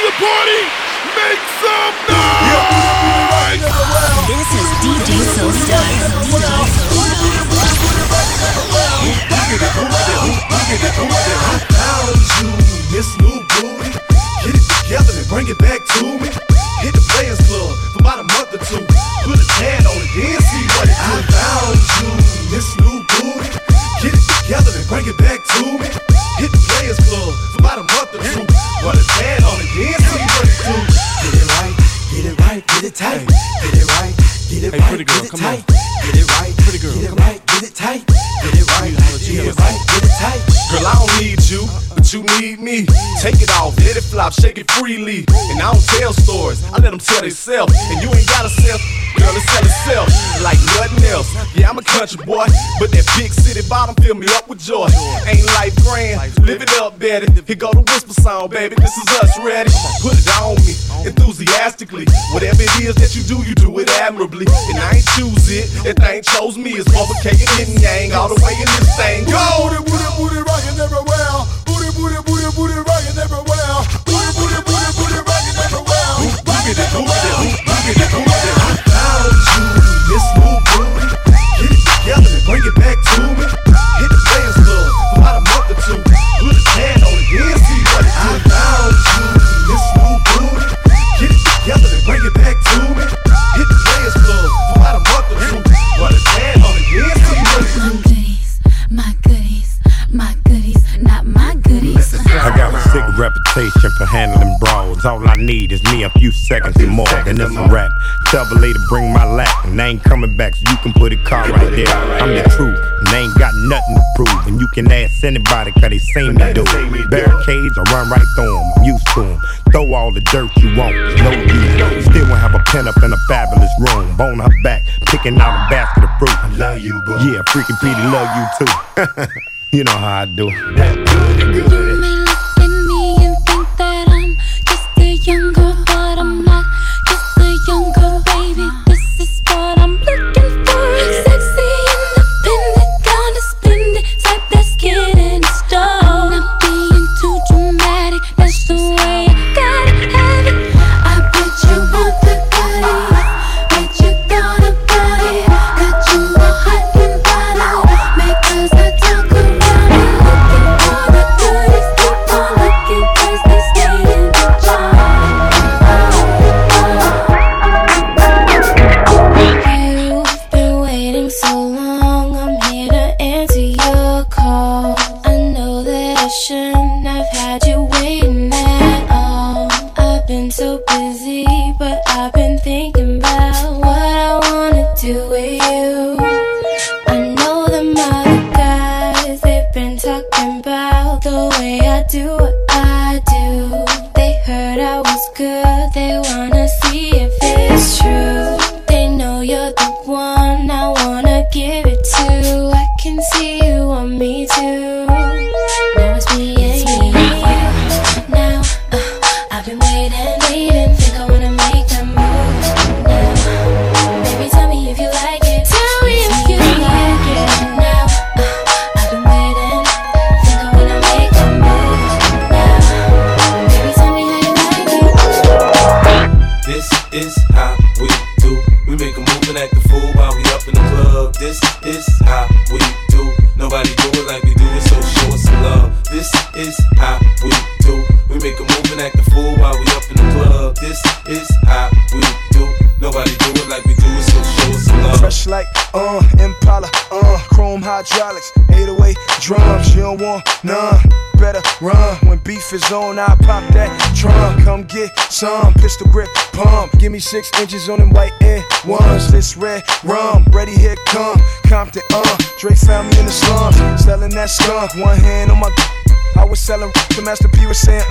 the party, make some noise! This is DJ Soulstar. I found you, Miss New Booty. Get it together and bring it back to me. Hit the Players Club for about a month or two. Put a tan on it, then see what it do. I found you, Miss New Booty. Get it together and bring it back to me. Hit the Players Club for about a month or two. Put a tan on it, then see what it do. Get it right, get it right, get it tight. Get it right, get it right, pretty girl, get it come tight. on. Get it right, pretty girl, get it right, get it tight. Get it right, get it right, get it tight. Girl, I don't need you, but you need me. Take it off, let it flop, shake it freely. And I don't tell stories, I let them tell themselves. And you ain't gotta sell, girl, it sell itself like nothing else. Yeah, I'm a country boy, but that big city bottom fill me up with joy. Ain't life grand, live it up, Betty. Here go the whisper song, baby, this is us, ready? Put it on me, enthusiastically. Whatever it is that you do it admirably. And I ain't choose it, that thing chose me. It's provocating yin yang all the way in this thing. Go! Booty rockin' everywhere. Booty rockin' everywhere. Booty rockin' everywhere. I found you, Miss New Booty. Get it together and bring it back to me. Hit the Players Club for about a month or two. Put a tan on it, then see what it do. I found you, Miss New Booty. Get it together and bring it back to me. Hit the Players Club for about a month or two. Put a tan on it, then see what it do. My goodies, not my goodies. I got a sick reputation for handling brawls. All I need is me a few seconds and more, then it's a rap. Tell the lady bring my lap, and I ain't coming back, so you can put a car right there. I'm the truth, and I ain't got nothing to prove. And you can ask anybody, cause they seen me do it. Barricades, I run right through them, I'm used to them. Throw all the dirt you want, no use. Still won't have a pen up in a fabulous room. Bone her back, picking out a basket of fruit. I love you, boo. Yeah, freaking Petey love you too. You know how I do. You may look at me and think that I'm just a young girl, but I'm not just a young girl, baby. This is what I'm looking for. Sexy, independent, gonna spend it, type that's getting strong. Not being too dramatic, that's the way I gotta have it. I bet you want the goodies, bet you thought about it. Got you all hot and bothered, because I talk around. So busy, but I've been thinking about what I wanna do with you. I know them other guys, they've been talking about the way I do what I do. They heard I was good, they wanna see if it's true. They know you're the one I wanna give it to. I can see you want me too. Now it's me and you. Now I've been waiting. Think I wanna make that move now. Baby, tell me if you like it. Tell me if you like it now. I've been waiting. Think I wanna make that move now. Baby, tell me how you like it. This is how we do. We make a move and act a fool while we up in the club. This is how we do. Nobody do it like we do it, so show us some love. This is how we do. We make a move and act a fool while we up in the club. This is how we do. Nobody do it like we do it, so show us some love. Fresh like, Impala, chrome hydraulics, 808 drums. You don't want none, better run. When beef is on, I pop that trunk. Come get some, pistol grip pump. Give me 6 inches on them white air ones. This red rum, ready, here come Compton, Dre found me in the slums, selling that skunk. One hand on my, I was selling, the Master P was saying,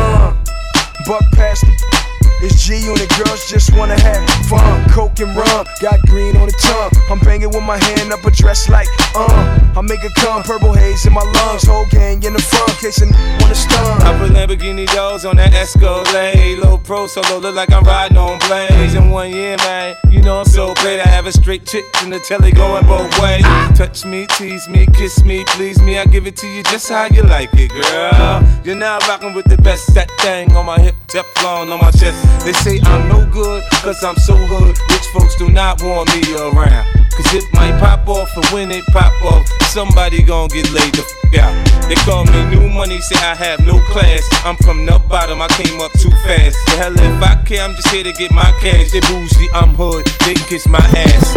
buck past the, it's G Unit, girls just wanna have fun. Coke and rum, got green on the tongue. I'm banging with my hand up a dress like, I make it come, purple haze in my lungs. Whole gang in the front, case you wanna stun. I put Lamborghini doors on that Escalade. Low pro solo, look like I'm riding on blades. In 1 year, man, you know I'm so paid. I have a straight chick in the telly going both ways. Touch me, tease me, kiss me, please me. I give it to you just how you like it, girl. You're now rocking with the best. That thing on my hip, Teflon on my chest. They say I'm no good, cause I'm so hood. Rich folks do not want me around. Cause it might pop off, and when it pop off, somebody gon' get laid the f*** out. They call me new money, say I have no class. I'm from the bottom, I came up too fast. The hell if I care, I'm just here to get my cash. They bougie, I'm hood, they kiss my ass.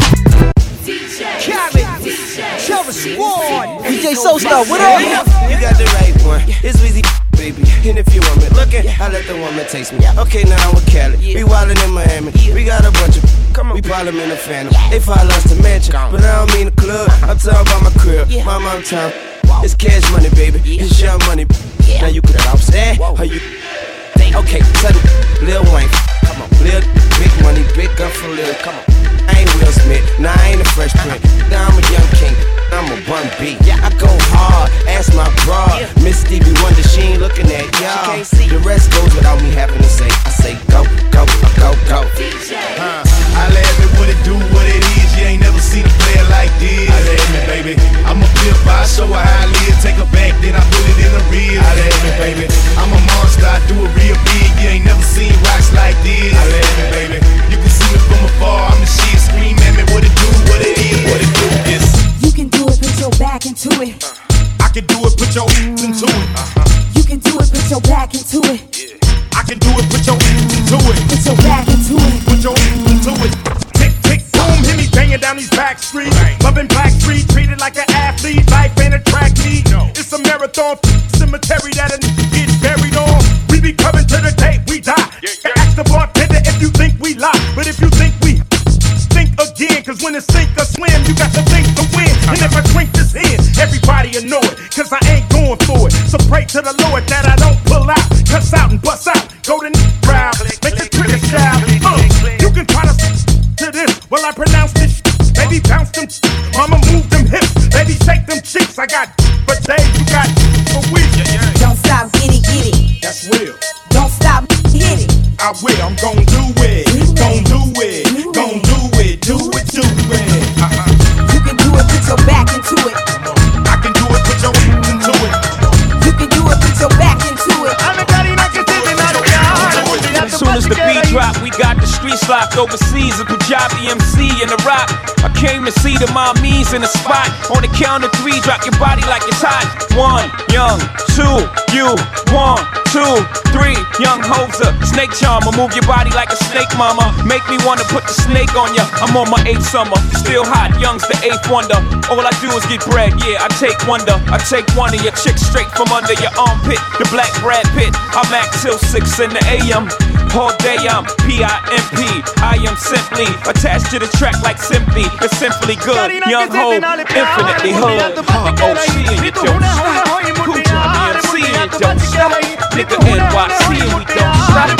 Khaled, Silver Squad, DJ Soulstar, what up? You got the right one, it's Weezy, baby. And if you want me looking, I let the woman taste me. Okay, now I'm with Khaled, we wildin' in Miami. We got a bunch of, we problem in the Phantom. They follow us to mansion, but I don't mean the club. I'm talking about my crib, my mom town. It's cash money, baby, it's your money. Now you could have upset, how you? Okay, settle, Lil Wayne, come on, Lil, big money, big gun for Lil, come on. I ain't Will Smith, nah, I ain't a Fresh Prince. Now I'm a young king, I'm a 1B. I go hard, ask my broad. Miss Stevie Wonder, she ain't looking at y'all. The rest goes without me having to say. I say go, go, go, go. I laugh at what it do, what it is. You ain't never seen a player like this. I laugh me, baby. I'm a pimp, I show her how I live. Take her back, then I put it in the real. I laugh me, baby. I'm a monster, I do it real big. You ain't never seen rocks like this. I laugh me, baby. You can see me from afar, I'm the shit. Scream at me what it do, what it is, what it do. Yes. You can do it, put your back into it. I can do it, put your into it. You can do it, put your back into it. I can do it, put your into it. Put your back into it. Put your into it. Tick, tick, boom, hit me banging down these back streets. Loving Black Street, treated like an athlete. Life ain't a track meet. It's a marathon cemetery that a get buried on. We be coming to the day we die. Ask the bartender if you think we lie. But if you think we think again, cause when it's sink or swim, you got to think to win. And if I drink this in, everybody will know it, cause I ain't going for it. So pray to the Lord that I don't pull out, cuss out and bust out, go to crowd, make the trigger shout. You can try to this, while I pronounce this baby bounce them, mama move them hips, baby shake them cheeks. I got for days, you got for weeks. Don't stop, get it. That's real. Don't stop, hit it. I will, I'm gon' do it, gon' do it, gon' do it, do it, do it. You can do it, put your back into it. I can do it, put your into it. You can do it, put your back into it. As soon as the beat drop, we got the streets locked overseas. A Punjabi MC in the rock. I came to see the mommies in the spot. On the count of 3, drop your body like it's hot. 1, young, 2, you. 1, 2, 3, young hoser. Snake charmer, move your body like a snake, mama. Make me wanna put the snake on ya. I'm on my 8th summer, still hot. Young's the 8th wonder. All I do is get bread, yeah. I take wonder. I take one of your chicks straight from under your armpit. The black Brad Pitt. I'm act till 6 in the AM. All day I'm P.I.M.P. I am simply attached to the track like Simply. It's simply good. Young Ho, infinitely hood. OC and you don't stop. Cool Johnny MC and you don't stop. Nigga NYC and we don't stop.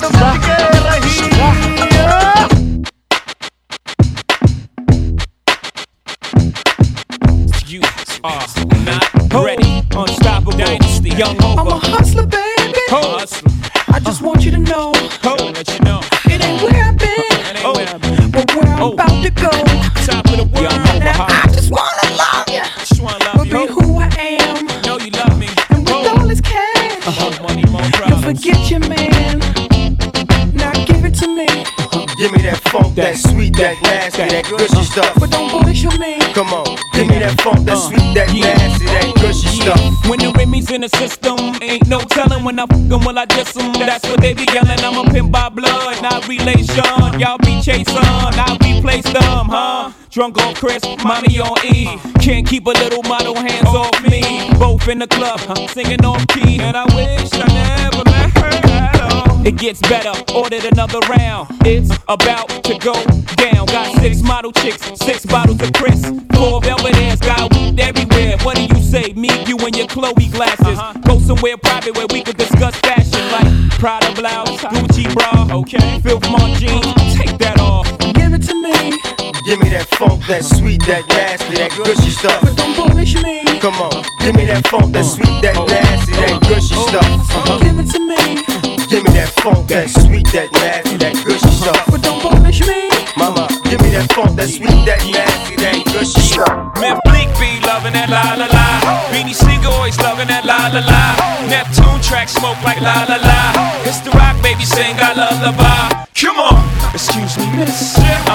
You are not ready. Unstoppable Dynasty. Young Ho. I'm a hustler, baby. Hustler. I just want you to know, let you know. It ain't where I've been, but where I'm about to go. Top of the world, now, I just wanna love you, but be who I am. Know you love me. And with all this cash, money, more you'll forget your man. Now give it to me. Give me that funk, that sweet, that nasty, that gushy stuff. But don't bullshit me. Come on, give me that funk, that sweet, that nasty, that gushy stuff. When the Remy's in the system, ain't no telling when I fuck 'em, will I diss 'em. That's what they be yelling. I'm a pimp by blood, not relation. Y'all be chasing, I replace them, huh? Drunk on Chris, mommy on E. Can't keep a little model, hands off me. Both in the club, singing off key. And I wish I never met her at all. It gets better, ordered another round. It's about to go down. Got 6 model chicks, 6 bottles of Chris. 4 velvet ass, got weed everywhere. What do you say? Me, you, and your Chloe glasses. Go somewhere private where we could discuss fashion, like Prada blouse, Gucci bra, okay. Filth Mon jeans, take that off. Give it to me. Give me that funk, that sweet, that nasty, that gushy stuff. But don't bullshit me. Come on, give me that funk, that sweet, that nasty, that gushy stuff. Give it to me. Give me that funk, that sweet, that nasty, that gushy stuff. But don't punish me. Mama, give me that funk, that sweet, that nasty, that gushy stuff. Man, Bleak be loving that la la la. Beanie Siegel always loving that la la la. Neptune track smoke like la la la. It's the rock, baby, sing I lullaby. Come on, excuse me, miss.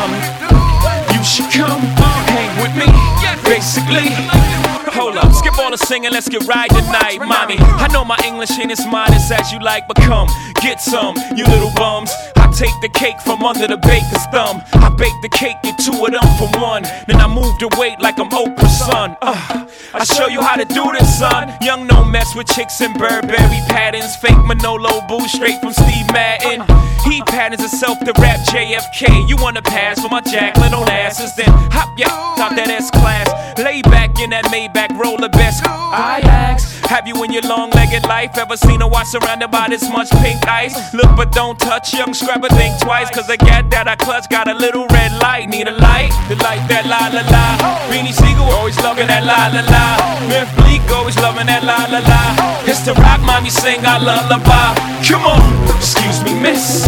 You should come hang with me, basically. Hold up, skip all the singing, let's get right tonight, mommy. I know my English ain't as modest as you like, but come, get some, you little bums. I take the cake from under the baker's thumb. I bake the cake, get two of them for one. Then I move the weight like I'm Oprah's son. I show you how to do this, son. Young, no mess with chicks in Burberry patterns. Fake Manolo boo straight from Steve Madden. He patterns himself to rap JFK. You wanna pass for my Jacqueline on asses? Then hop ya out that S-Class. Lay back in that Maybach, roll the best. I ask, have you in your long-legged life ever seen a watch surrounded by this much pink ice? Look but don't touch, young scrapper, think twice. Cause the gat that I clutch got a little red light. Need a light to light that la-la-la. Beanie Siegel always loving that la-la-la. Myth Bleak always loving that la-la-la. It's the rock, mommy, sing I lullaby. Come on, excuse me, miss.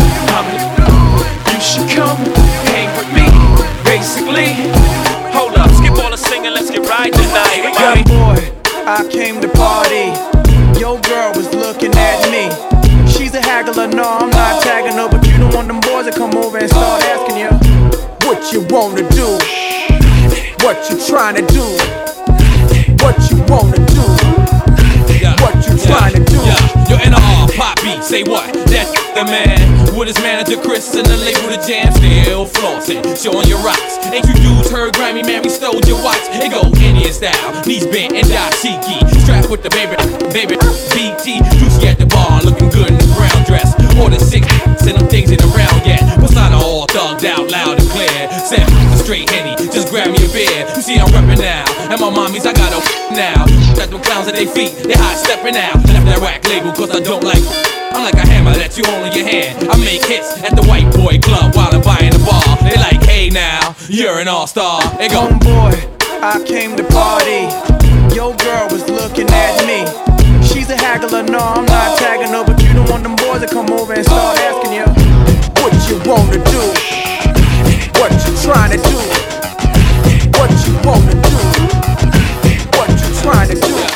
You should come hang with me, basically. Hold up, skip all the singing, let's get right tonight. Young boy, I came to party. Your girl was looking at me. She's a haggler, no, I'm not tagging her, but you don't want them boys to come over and start asking you what you wanna do, what you trying to do, what you wanna do, what you trying to do. Yo, NR, pop beat, say what? That's the man. With his manager Chris and the label The Jam, still flossing, showing your rocks. Ain't you dudes heard grimy, man, we stole your watch. It go Indian style, knees bent and dashiki. Strapped with the baby, BT. Juicy at the bar, looking good in the brown dress. Order 6, and them things ain't around yet. Persona all thugged out, loud and clear. Sam, straight Henny, just grab me a beer. You see I'm reppin' now, and my mommies, I got no now. Got them clowns at their feet, they high steppin' out. Left that rack label, cause I don't like. I'm like a hammer that you hold in your hand. I make hits at the white boy club while I'm buying the bar. They like, hey now, you're an all-star. They go, homeboy, I came to party. Your girl was looking at me. She's a haggler, no, I'm not tagging her, but you don't want them boys to come over and start asking you what you wanna do, what you trying to do, what you wanna do, what you trying to do.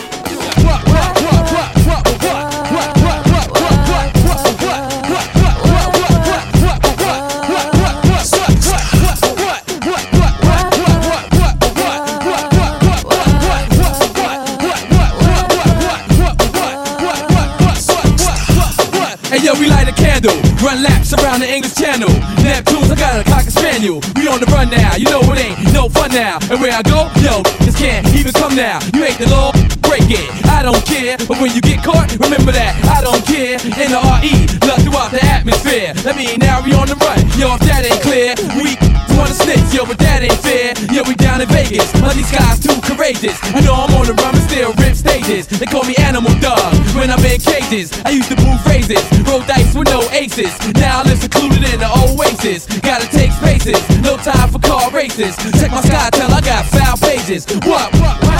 we light a candle, run laps around the English Channel. Neptunes, I got a cocker spaniel. We on the run now, you know it ain't no fun now. And where I go, yo, just can't even come now. You ain't the law, break it, I don't care. But when you get caught, remember that I don't care. N-R-E, love throughout the atmosphere. That mean now we on the run, yo, if that ain't clear. We wanna snitch, yo, but that ain't fair. Yo, we down in Vegas, but these guys too courageous. I know I'm on the run, but still rip stages. They call me Animal Dog when I'm in cages. I used to move phrases, roll dice with no aces. Now I live secluded in the oasis. Gotta take spaces, no time for car races. Check my sky, tell I got foul pages. What?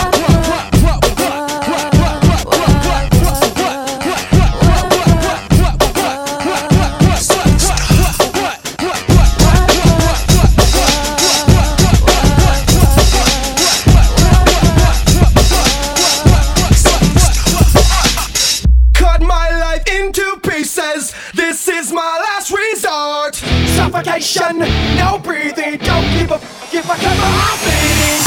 Suffocation, no breathing, don't give a f if I cover my bleeding.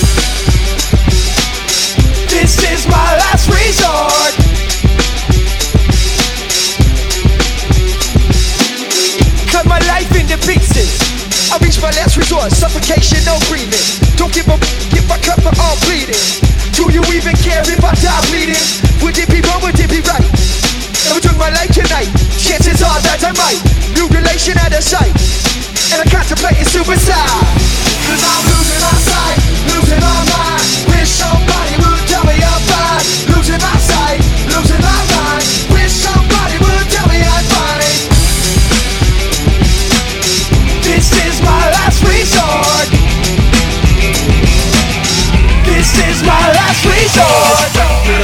This is my last resort. Cut my life into pieces. I reach my last resort, suffocation, no breathing. Don't give a f if I cut my arm bleeding. Do you even care if I die bleeding? Would it be wrong, would it be right? If I took my life tonight, chances are that I might. Mutilation out of sight, and I'm contemplating suicide. Cause I'm losing my sight, losing my mind. Wish somebody would tell me I'm fine. Losing my sight, losing my mind. Wish somebody would tell me I'm fine. This is my last resort. This is my last resort.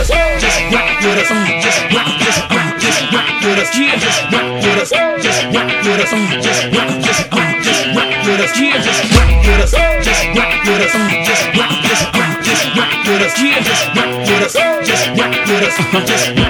us, yeah, just rock with us, just rock with us, just rock with us, yeah, just rock with us, just rock with us, just rock with us, yeah, just rock with us, just rock with us, just rock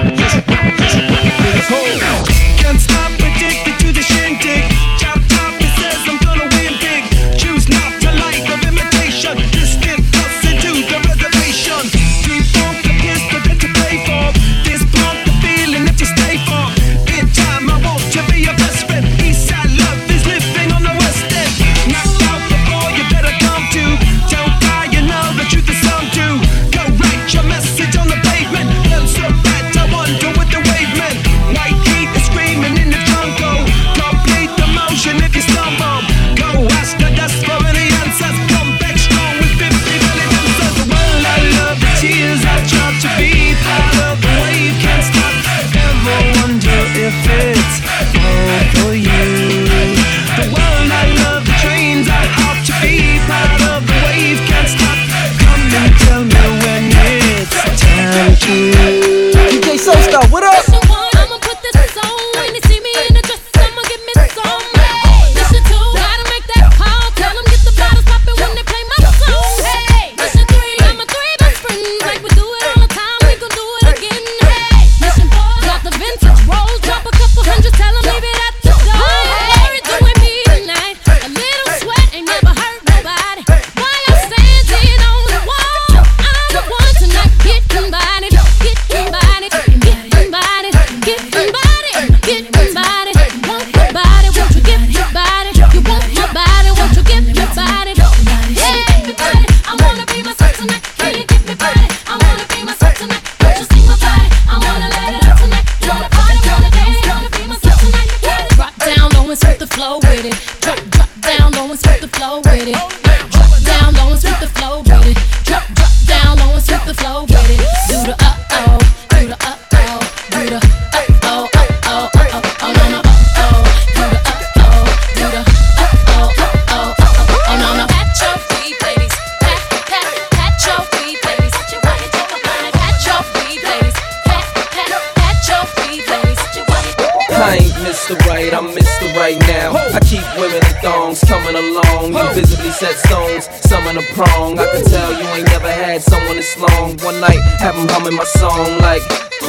with us. Can't stop addicted to the shindig. Chop top, it says I'm gonna win big. Choose not to life of imitation. Distant us into the reservation. Deep funk the pistol that you play for. This punk the feeling that you stay for. In time I want to be your best friend. Eastside love is living on the west end. Knocked out before you better come to. Don't cry, you know the truth is some do. Go write your message on the pavement. Feel so bad, I wonder what the wave meant. White heat is screaming in the jungle. Complete the motion if you stumble. Go ask the dust for any answers. Come back strong with 50 million answers. The world I love, the tears I drop to be part of the wave. Can't stop, ever wonder if it's all for you. The world I love, the trains I hop to be part of the wave. Can't stop, come and tell me when it's time to. DJ Soulstar, what up? I'ma put this on when they see me in the dress. I'ma give me some. Listen to, gotta make that call. Tell them get the bottles poppin' when they play my song. Hey, listen 3, I'm a 3 best friends. Like we do it all the time, we gon' do it again. Hey, listen 4, got the vintage rolls. Drop a couple hundred, tell them leave it at the door. Larry doing me tonight. A little sweat ain't never hurt nobody. While I'm standing on the wall, I'm the one tonight getting body, getting body, getting body, getting body, getting body. Want my body, won't you give your body? You want my body, won't you give your body? Yeah, everybody, I wanna be myself tonight. Can you give me body? I wanna be myself tonight. Won't you see my body? I wanna let it out tonight. Wanna party, wanna dance, wanna be myself tonight. Drop down low and sweep the flow with it. Drop down low and sweep the flow with it. Drop down low and sweep the flow with it. Drop down low and sweep the flow with it. Do the uh-oh, do the uh-oh, do the uh-oh, uh-oh, uh-oh, oh no no uh-oh, do the uh-oh, do the uh-oh, uh-oh, uh-oh, oh no no. Pat your feet, ladies, pat your feet, ladies. Pat your feet, ladies, pat your feet, ladies. I ain't Mr. Right, I'm Mr. Right now. I keep women in thongs coming along. You visibly set stones, some in a prong. I can tell you ain't never had someone this long. One night, have them humming my song like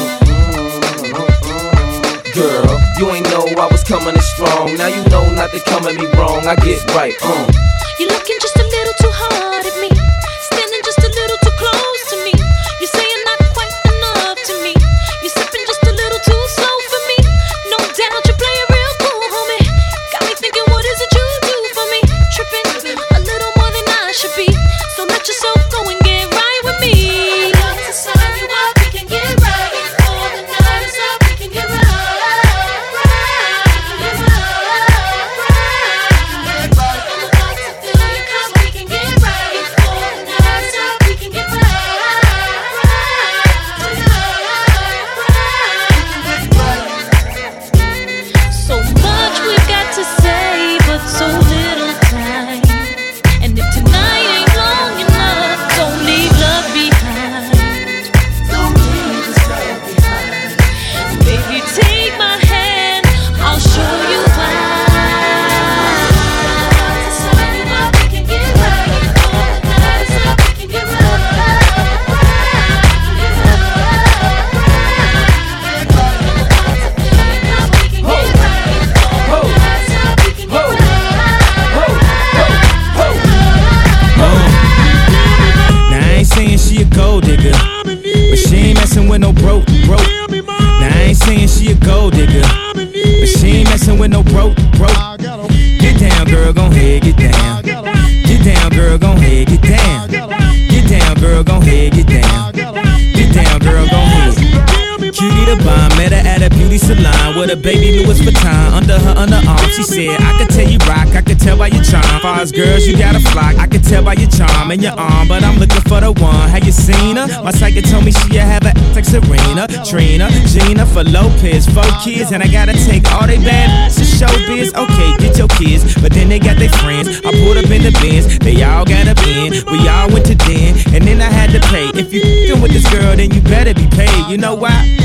girl, you ain't know I was coming in strong. Now you know not to come at me wrong. I get right, You're looking just a little too hard at me. Standing just a little too close to me. You say you're not quite enough to me. You're sipping just a little too slow for me. No doubt you play it real cool, homie. Got me thinking, what is it you do for me? Tripping a little more than I should be. So let yourself go and get right with me. I'm about to sign you up, we can get right. Before the night is up, we can get right. With a baby Louis Vuitton under her underarm. She said, I could tell you rock, I could tell by your charm. Far as girls, you got a flock, I could tell by your charm and your arm. But I'm looking for the one, have you seen her? My psychic told me she have a like Serena, Trina, Gina for Lopez, 4 kids. And I gotta take all they bad to showbiz. Okay, get your kids, but then they got their friends. I pulled up in the Benz, they all got a bin. We all went to den, and then I had to pay. If you f***ing with this girl, then you better be paid. You know why?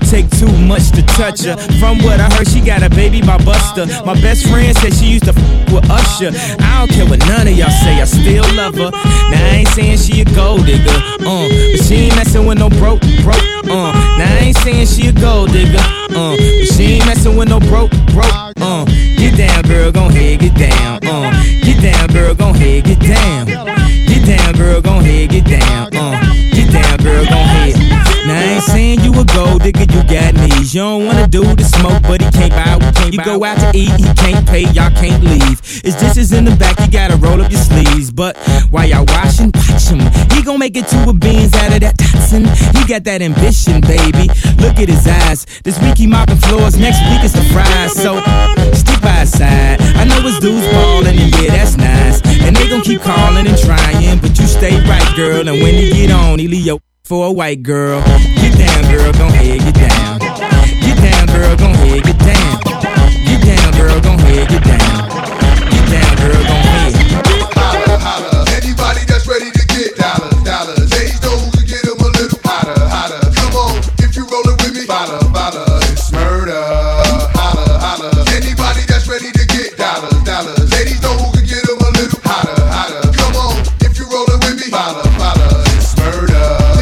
take too much to touch her. From what I heard, she got a baby by Buster. My best friend said she used to with Usher. I don't care what none of y'all say, I still love her. Now I ain't saying she a gold digger, but she ain't messing with no broke. Now I ain't saying she a gold digger, but she ain't messing with no broke. Get down, girl, gon' head, get down. Get down, girl, gon' head, get down. Get down, girl, gon' head, get down. Get down, girl, gon' head. Now I ain't saying you a gold digger, you got knees. You don't wanna do the smoke, but he can't buy. You go out to eat, he can't pay, y'all can't leave. His dishes in the back, you gotta roll up your sleeves. But while y'all washing, watch him. He gon' make it 2 beans out of that Datsun. He got that ambition, baby. Look at his eyes. This week he mopping floors, next week it's the fries. So stick by his side. I know his dudes ballin', and yeah, that's nice. And they gon' keep calling and trying, but you stay right, girl. And when he get on, he leave your for a white girl. Get down, girl, gon' head, get down. Get down, girl, gon' head, get down. Get down, girl, gon' head, get down. Get down, girl, gon' head. Holla, holla. Anybody that's ready to get dollars. Ladies know who can get them a little hotter. Come on, if you rollin' with me, follow, it's murder. Holla. Anybody that's ready to get dollars. Ladies know who can get them a little hotter. Come on, if you rollin' with me, follow, it's murder.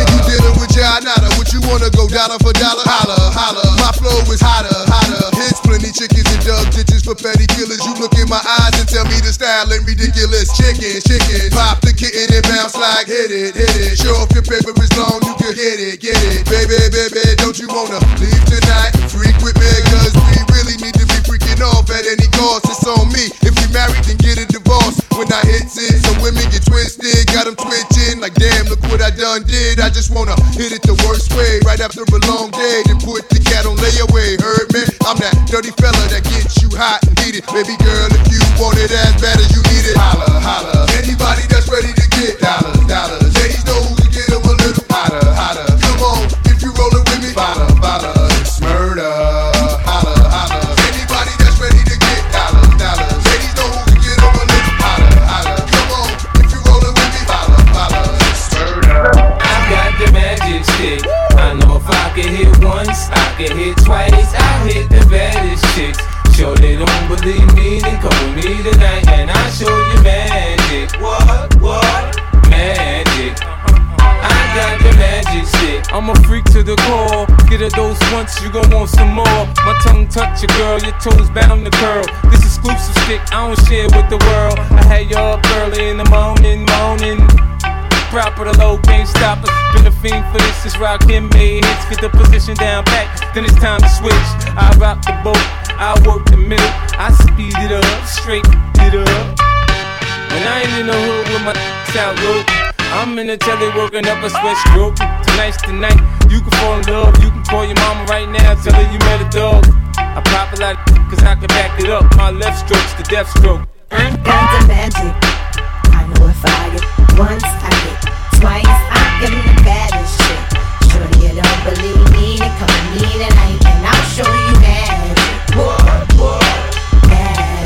What you wanna go dollar for dollar? Holla. My flow is hotter. Hits plenty chickens and dug ditches for petty killers. You look in my eyes and tell me the style ain't ridiculous. Chicken. Pop the kitten and bounce like hit it. Show if your paper is long, you can get it. Baby, don't you wanna leave tonight? Freak with me, cause we really need to be freaking off at any cost. It's on me. If we married, then get a divorce. When I hit it, some women get twisted, got them twitching. Like damn, look what I done did. I just wanna hit it the worst way, right after a long day, then put the cat on layaway. Heard me? I'm that dirty fella that gets you hot and heated. Baby girl, if you want it as bad as you need it, holla. Anybody that's ready to get dollars. Ladies know who can get them a little hotter. Come on, if you rollin' with me, follow, it's murder. Holla. Anybody that's ready to get dollars. Ladies know who can get them a little hotter. Come on, if you rollin' with me, follow, it's murder. I got the magic stick. I know if I can hit once, I can hit twice. I hit the baddest chicks. Sure they don't believe me, then come with me tonight and I'll show you magic. What? Magic. I got the magic stick. I'm a freak to the core. Get a dose once, you gon' want some more. My tongue touch your girl, your toes bound to curl. This exclusive stick, I don't share with the world. I had you up early in the morning. Proper the low, can't stop us. Been a fiend for this, it's rockin' made hits. Get the position down back, then it's time to switch. I rock the boat, I work the middle. I speed it up, straight it up. When I ain't in the hood with my out low, I'm in the telly working up a sweat stroke. Tonight's the night, you can fall in love. You can call your mama right now, tell her you met a dog. I pop a lot cause I can back it up. My left stroke's the death stroke. I got the magic. I know if I get once, I get twice. I am the baddest chick. Sure you don't believe me, then come with me tonight and I'll show you magic. What? Magic.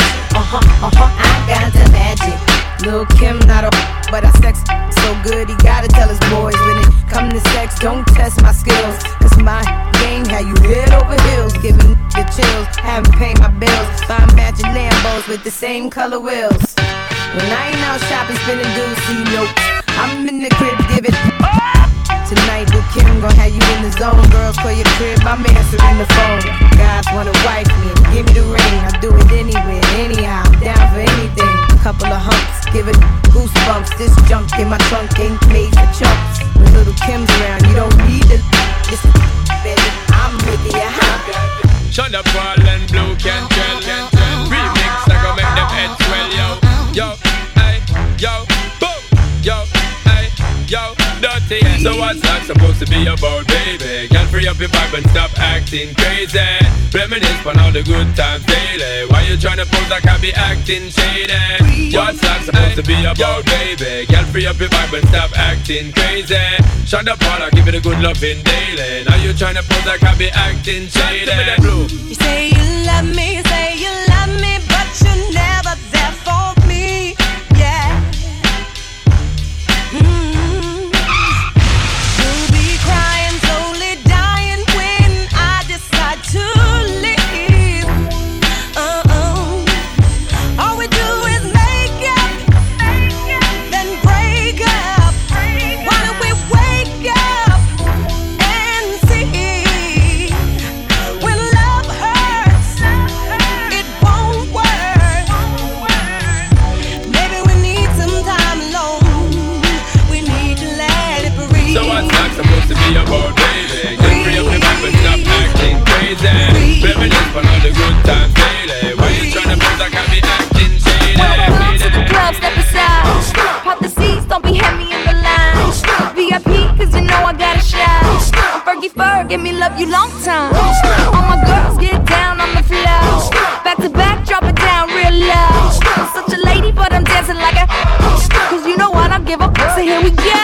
I got the magic. Lil' Kim not a but I sex so good he gotta tell his boys when it come to sex, don't test my skills. Cause my game had you head over heels, giving the chills, haven't paid my bills. Buy matching Lambos with the same color wheels. When I ain't out shopping, spending Gucci nope. I'm in the crib, give it. Tonight, Lil' Kim gon' have you in the zone. Girls call your crib, I'm answering the phone. Guys wanna wife me, give me the ring. I do it anywhere, anyhow, I'm down for anything. Couple of humps, give it goosebumps. This junk in my trunk ain't made for chumps. When Lil' Kim's around, you don't need it. This baby, I'm making you happy. Shut up, Paul and Blue can tell. Remix, I go make them head swell, yo, ay, yo, boom, yo, ay, yo, dirty. So what's that supposed to be about, baby? Can't free up your vibe and stop acting crazy. Reminisce on all the good times daily. Why you tryna pose like I be acting shady? What's that supposed to be about, baby? Can't free up your vibe and stop acting crazy. Shut up, Paula, give it a good loving daily. Now you tryna pose like I be acting shady. You say you love me, but you're never there for me. Yeah. You'll be crying, slowly dying when I give me love you long time. All my girls get down on the floor. Back to back, drop it down real low. I'm such a lady, but I'm dancing like a. Cause you know I don't give up, so here we go.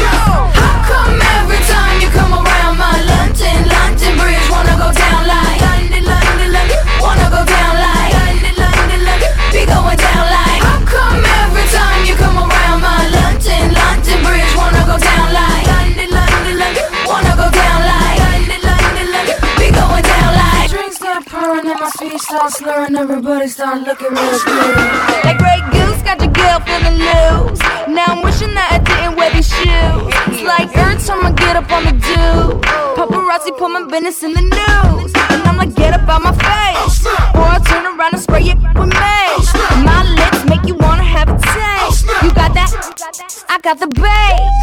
How come every time you come around my London Bridge wanna go down like London, wanna go down like London, be going down like. How come every time you come around my London Bridge wanna go down like London, wanna go down like London, be going down like. Drinks start pouring and my speech starts slurring, everybody start looking real good. Like Grey Goose got your girl feeling loose. Now I'm wishing that I didn't wear these shoes. It's like every time I get up on the do, paparazzi put my business in the news. And I'm like, get up out my face, or I'll turn around and spray it with mace. My lips make you wanna have a taste. You got that? I got the bass.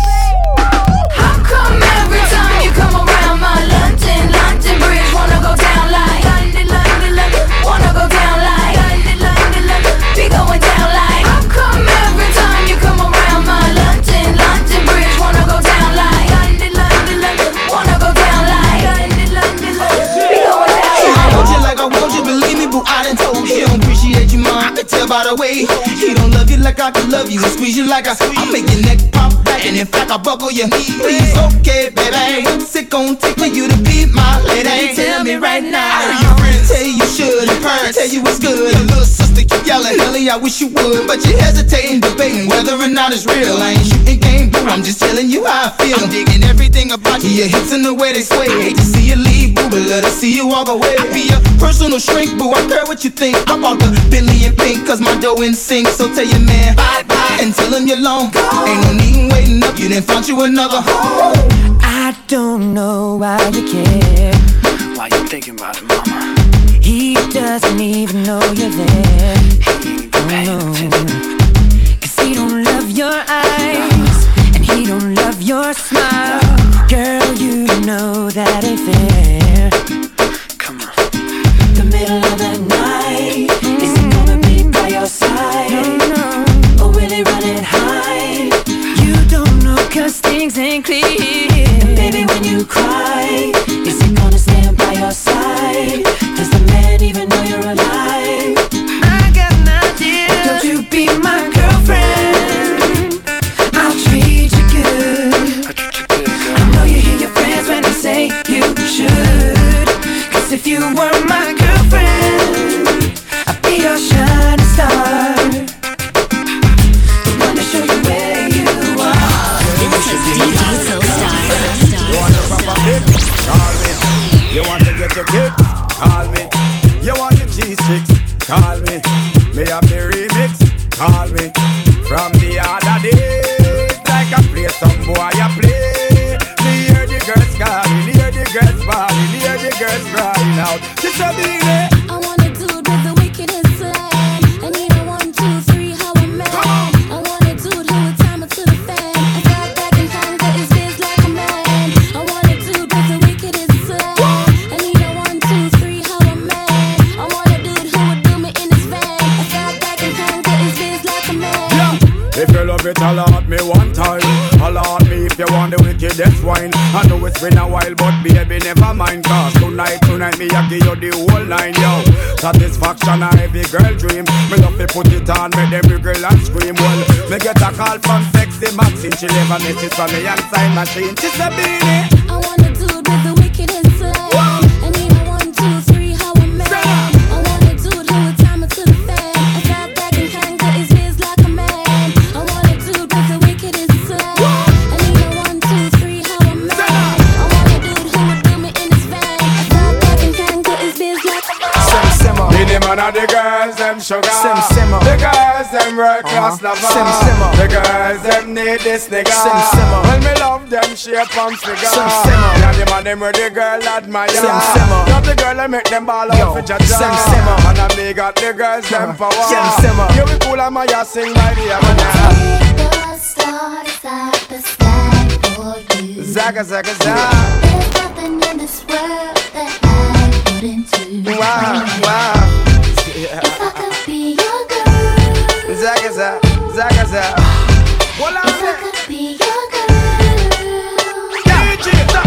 How come every time you come around my London Bridge wanna go down like London, wanna go down like London, be going down like. How come every time you come around my London Bridge wanna go down like London, wanna go down like London, be going down like. I want you like I want you, believe me, boo, I done told you. He don't appreciate you, ma, I can tell by the way. He don't love you like I can love you, and squeeze you like I make your neck pop back, and in fact I buckle you. Please, okay, baby, what's it gon' take for you to be my lady? Tell me right now. Your friends tell you should, and parents tell you it's good. Your little sister keep yelling, Ellie, I wish you would, but you hesitating, debating whether or not it's real. I ain't shooting game, boo, I'm just telling you how I feel. I'm digging everything about you, your hips and the way they sway. Hate to see you leave, boo, but love to see you walk away. I be your personal shrink, boo, I care what you think. I bought the Bentley in pink, cause my dough in sync. So tell your man bye-bye and tell him you're long. Ain't no need waiting up, you done found you another home. I don't know why you care. Why you thinking about it, mama? He doesn't even know you're there. Cause he don't love your eyes, and he don't love your smile. Girl, you know that ain't fair. Come on. The middle of the night, is he gonna be by your side? Or will he run and hide? You don't know cause things ain't clear. And baby, when you cry, is he gonna stand by your side? Does the man even know you're alive? I got an idea. Don't you be my girlfriend? I'll treat you good. I know you hear your friends when they say you should. Cause if you were my girlfriend, I'd be your shining star, the one to show you where you are. This is DJ Soulstar. You want a proper kick? Call me. You want to get your kick? Call me. You want your G6? Call me. Me have the remix? Call me. From the other day, like I play some boy I play. Me hear the girls calling, hear the girls bawling, hear the girls crying out. Just a minute. I want a dude with the wickedest slang. I need a 1, 2, 3, how a man. I want a dude who would time it to the fan. I got back and conquer his biz like a man. I want a dude with the wickedest slang. I need a 1, 2, 3, how a man. I want a dude who would do me in his van. I got back and conquer his biz like a man. If you love it, alert me one time. Alert me if you want the wickedest wine. I know it's been a while, but baby, never mind. Cause tonight, me I give you the whole line, yo. Satisfaction a every girl dream. Me love to put it on, make them wiggle and scream. Well, me get a call from Sexy Maxine. She leave a message from me and sign machine. She's a beanie. I want a dude with the wickedest slang. I need a 1, 2, 3, how a man. I want a dude who would time it to the fan. I got back and conquer his biz like a man. I want a dude with the wickedest slang. I need a 1, 2, 3, how a man. I want a dude who would do me in his van. I got back and conquer his biz like a man. Me the man of the girls, them sugar. The girls, them world class lover. The girls, them need this nigga. When me love them shape and figure. Yeah, the man them where the girl admire. Love the girl and make them ball out for Jaja. And I me got the girls, them power. You be cool and my sing by the Avenue. The stars at the sky for you. Zaga, zaga, zaga. There's nothing in this world that I wouldn't do. Wow. If I could be your girl. Zaga, zaga, zaga, zaga. If I could be your girl. You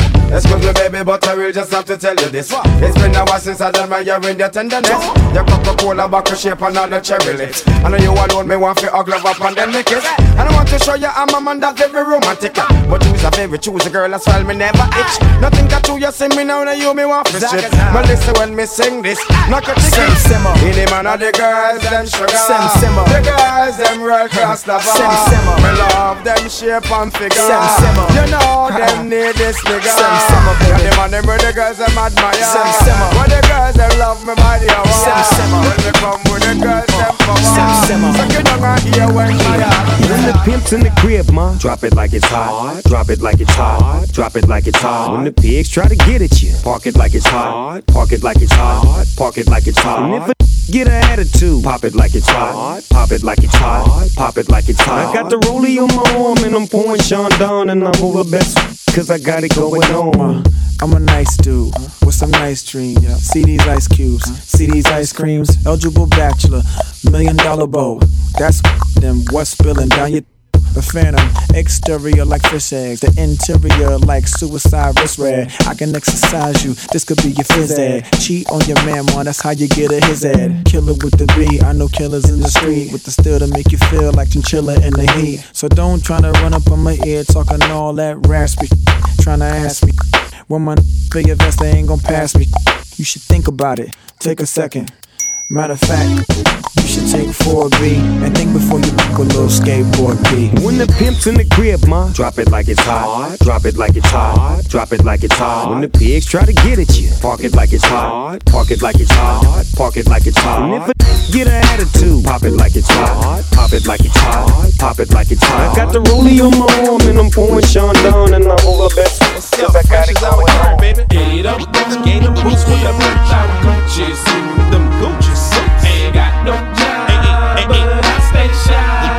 Excuse me, baby, but I will just have to tell you this. It's been a while since I done my in your tenderness. Your Coca-Cola bottle shape and all the cherry lips. I know you alone, me want to hug love up and then make it. And I want to show you I'm a man that's very romantic. But choose a favorite, choose a girl that's well, me never itch. Nothing got to you, see me now, now you me want to shit. But listen when me sing this, knock a ticket. In the man of the girls, them sugar. The girls, them real cross the bar. Me love them shape and figure. You know them need this nigga. Yeah, the man them with the girls, them admire. But the girls, them love me by the hour. When they come with the girls, them power. So you don't hear when When the pimp's in the crib, ma, drop it like it's hot. Drop it like it's hot. Drop it like it's hot. When the pigs try to get at you, park it like it's hot. Park it like it's hot. Park it like it's hot. And if a get an attitude, pop it like it's hot. Pop it like it's hot. Pop it like it's hot. I got the rollie on my arm and I'm pouring Sean down and I'm over best cause I got it going on. I'm a nice dude with some nice dreams. See these ice cubes, see these ice creams. Eligible bachelor, $1 million bow. That's them what's spilling down your the phantom, exterior like fish eggs, the interior like suicide wrist red. I can exercise you, this could be your phys ed. Cheat on your man, man, that's how you get a his ed. Killer with the B, I know killers in the street with the steel to make you feel like chinchilla in the heat. So don't try to run up on my ear talking all that raspy, trying to ask me when my big vest they ain't gon' pass me. You should think about it, take a second. Matter of fact, you should take 4B and think before you pick a little skateboard B. When the pimp's in the crib, ma, drop it like it's hot. Drop it like it's hot. Drop it like it's hot. When the pigs try to get at you, park it like it's hot. Park it like it's hot. Park it like it's hot. And if a get an attitude, pop it like it's hot. Pop it like it's hot. Pop it like it's hot. I got the rollie on my arm and I'm pouring Sean down and I'm over best cause I got it going on, baby. Get up, gator boots with the birds out Gucci suit, them Gucci suits. Ain't got no job, but I stay shy.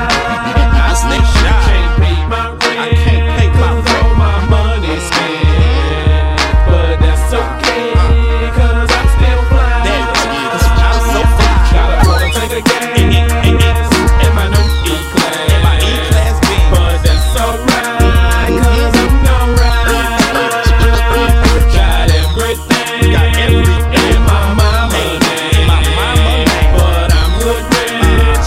I stay shy. Can't pay my rent. I can't pay my rent. My money spent, but that's okay, cause I'm still fly. I'm so fly. Gotta wanna take a gas in my new E-Class, but that's alright, cause I'm alright. Got everything in my mama name, but I'm good rich.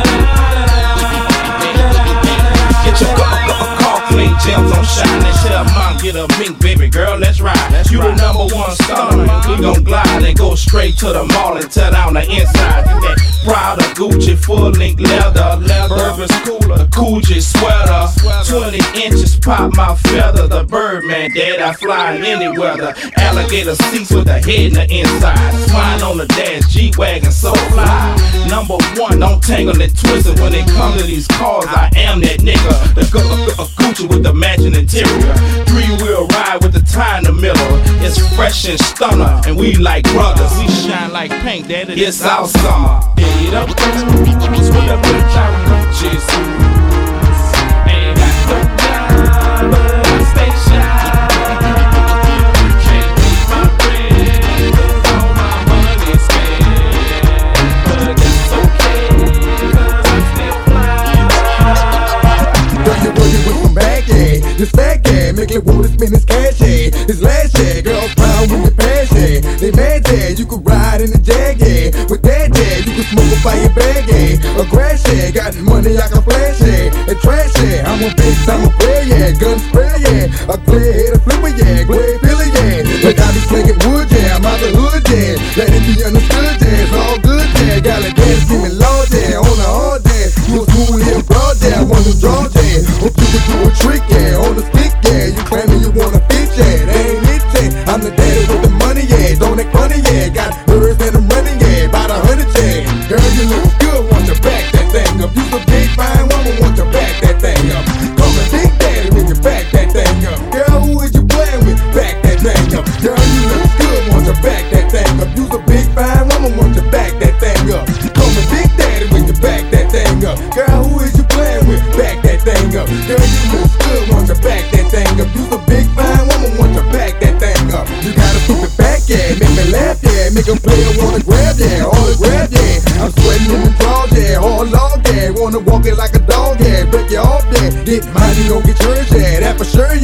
Get your car clean, gems on shine, and tell mom get a mink, baby girl, let's ride. You the #1 star, we gon' glide and go straight to the mall and tear down the inside. That Prada, Gucci, full-length leather, Bourbon Cooler, Coogee sweater, 20 inches pop my feather. The Birdman, dead I fly in any weather. Alligator seats with the head in the inside. Swine on the dash, G-Wagon, so fly. #1, don't tangle and twist it. When it comes to these cars, I am that nigga. The Gucci with the matching interior. 3-wheel ride with the tie in the middle. It's fresh and stunner, and we like brothers. We shine like paint, daddy. It's our summer. Get up, it's with a bitch out Gucci suits. Ain't got no job, but I stay shy. Can't pay my rent, cause all my money's spent, but that's okay, cause I'm still fly. Girl, you working with some bag, yeah. This fat yeah, make it wanna spend his cash, yeah. His last yeah, girl proud with the passion. They mad, yeah, you could ride in the Jag, yeah. With that, yeah, you can smoke up by your bag, yeah. A grass, yeah, got money I can flash, yeah. And trash, yeah, I'm a bitch, I'm a player, yeah. Gun spray, yeah. A clear head, a flipper, yeah. Glade Billy, yeah. Like I be slinging wood, yeah. I'm out the hood, yeah. Let it be understood, yeah. It's all good, yeah. Got a dance, give me low, yeah. On the hard, yeah. You a smooth here, broad, yeah. I want to draw, yeah. Hope you can do a trick, yeah. On the stick, yeah. You claiming you wanna fit, yeah. They ain't it, yeah. I'm the daddy with the money, yeah. Don't act funny, yeah. Got birds and I'm running, yeah. About 100, yeah. Girl, you look good, want to back that thing up. You a big fine woman, want to back that thing up. Call me Big Daddy when you back that thing up. Girl, who is you playing with? Back that thing up. Girl, you look good, want to back that thing up. You a big fine woman, want to back that thing up. Call me Big Daddy when you back that thing up. Girl, who is you playing with? Back that thing up. Girl, you look good, want to back that thing up. You a big fine woman, want to back that thing up. You gotta put it back, yeah. Make me laugh, yeah. Make a player wanna grab, yeah. All the grab, yeah. I'm sweating in the draw, yeah. All long, yeah. Wanna walk it like a dog, yeah. Break you off, yeah. Get money, don't get yours, yeah. That for sure, yeah.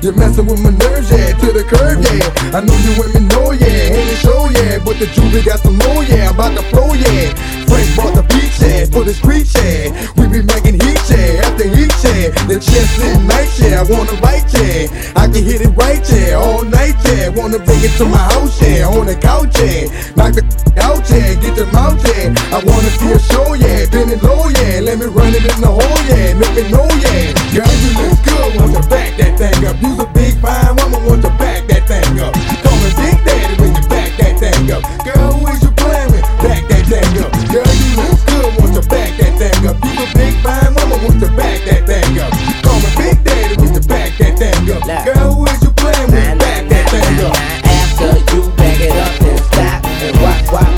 You're messing with my nerves, yeah, to the curve, yeah. I know you women know, yeah, ain't it show, yeah. But the juvie got some more, yeah, I'm about to flow, yeah. Frank bought the beach, yeah, for the street, yeah. We be making heat, yeah, after heat, yeah. The chest sitting nice, yeah, I wanna write, yeah. I can hit it right, yeah, all night, yeah. Wanna bring it to my house, yeah, on the couch, yeah. Knock the out, yeah, get your mouth, yeah. I wanna see a show, yeah, bend it low, yeah. Let me run it in the hole, yeah, make it know, yeah. Girl, you look good, want to back that thing up. You's a big fine woman, want to back that thing up. Call me Big Daddy when you back that thing up. Girl, who is you playing with? Back that thing up. Girl, you look good, want to back that thing up. You's a big fine woman, want to back that thing up. Call me Big Daddy when you back that thing up. Girl, who is you playing with? Back that thing up. After you back it up and stop and walk,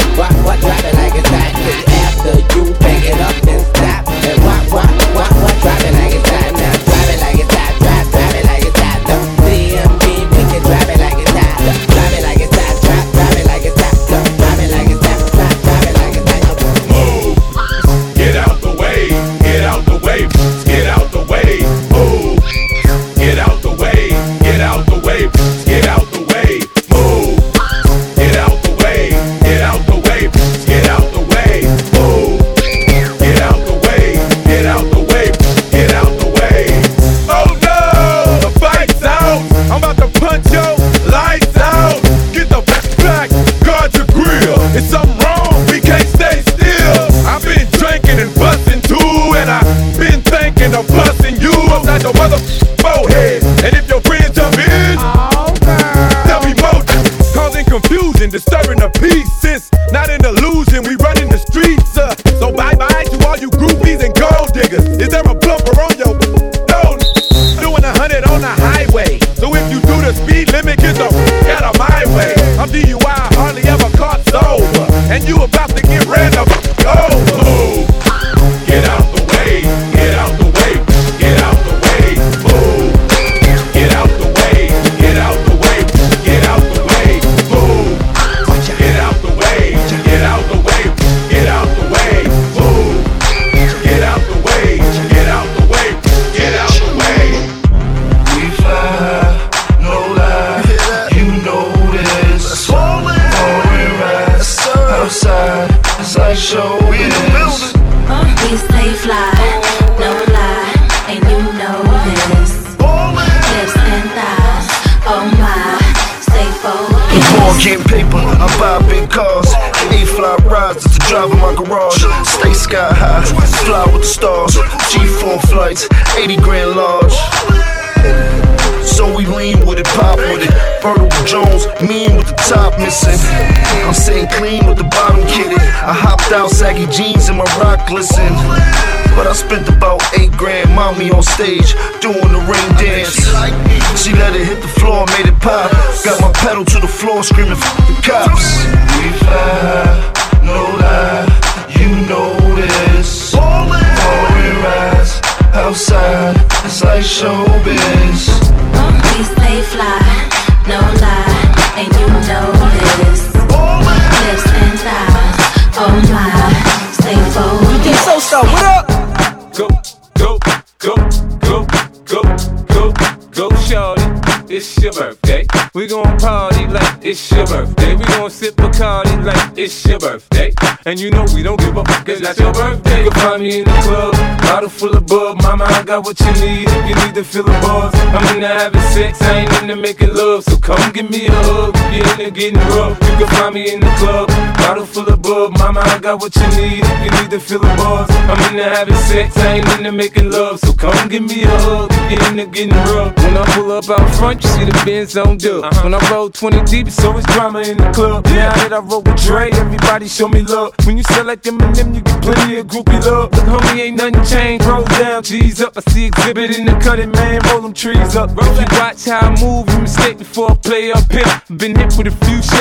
drop it like it's hot. After you back it up and stop and walk, drop it like it's hot. Now drop it like it's hot, drop it like it's hot. DMB, we can drop it like it's hot. Drop it like it's hot, drop it like it's hot. Drop it like it's hot, drop it like it's hot. Move, get out the way, get out the way, get out the way. Move, get out the way, get out the way, get out the way. Move, get out the way, get out the way, get out the way. Move, get out the way, get out the way, get out the way. Oh no, the fight's out. I'm about to punch your lights out. Get the back, guard your grill. It's something wrong, we can't stay still. I've been drinking and busting too, and I've been thinking of busting you upside the mother forehead. And if your friends jump in, there'll be more causing confusion, disturbing the peace. Since not an illusion, we running the streets. So bye bye to all you groupies and gold diggers. Is there a bumper on your nose? Doing 100 on the highway. So if you do the speed limit, get the out of my way. I'm DUI, hardly ever caught sober, and you about to get ran up. Move, get out the way, get out the way, get out the way. Move, get out the way, get out the way, get out the way. Move, get out the way, get out the way, get out the way. Move, get out the way, get out the way, get out the way. We fly, no lie, you know this. Foreign rides outside, it's like showbiz. We stay fly, no lie, and you know this. Lips and thighs, oh my, stay focused. Ball getting paper, I buy big cars. 8-fly rides, it's a drive in my garage. Stay sky high, fly with the stars. G4 flights, 80 grand large. So we lean with it, pop with it. Vertical Jones, mean with the top missing. I'm sitting clean with the bottom kitted. I hopped out, saggy jeans and my rock glisten. But I spent about 8 grand, mommy on stage, doing the ring dance. She let it hit the floor, made it pop. Got my pedal to the floor, screaming f the cops. We fly, no lie, you know this. Foreign rides outside, it's like showbiz. We stay fly, no lie, and you know this. Lips and thighs, oh my, stay focused. DJ Soulstar, what up? Go, shorty. It's your birthday. We gon' party like it's your birthday. We gon' sip Bacardi like it's your birthday. And you know we don't give a fuck, it's not your birthday. You'll find me in the club, bottle full of bub. Mama, I got what you need if you need to feel the buzz. I'm into having sex, I ain't into making love. So come give me a hug, if you're into getting rough. You can find me in the club, bottle full of bub. Mama, I got what you need if you need to feel the buzz. I'm into having sex, I ain't into making love. So come give me a hug, if you're into getting rough. When I pull up out front, you see the Benz on dub. When I roll 20 deep, it's always drama in the club. Now that I roll with Dre, everybody show me love. When you sell like them and them, you get plenty of groupie love. Look, homie, ain't nothing changed. Roll down, G's up. I see exhibit in the cutting, man. Roll them trees up. If you watch how I move, you mistake before I play up here. Been hit with a few shells, but I